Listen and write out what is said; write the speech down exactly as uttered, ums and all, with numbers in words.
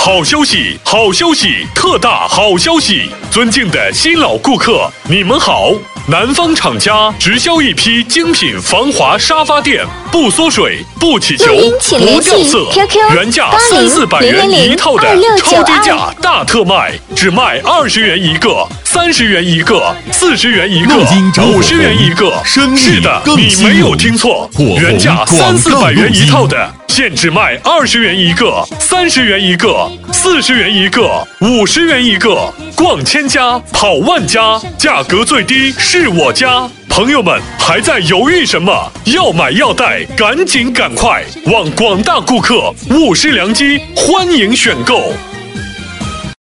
好消息，好消息，特大好消息！尊敬的新老顾客，你们好！南方厂家直销一批精品防滑沙发垫，不缩水，不起球，不掉色，原价三四百元一套的超低价大特卖，只卖二十元一个，三十元一个，四十元一个，五十元一个。是的，你没有听错，原价三四百元一套的。现只卖二十元一个，三十元一个，四十元一个，五十元一个。逛千家，跑万家，价格最低是我家。朋友们还在犹豫什么？要买要带，赶紧赶快！望广大顾客勿失良机，欢迎选购。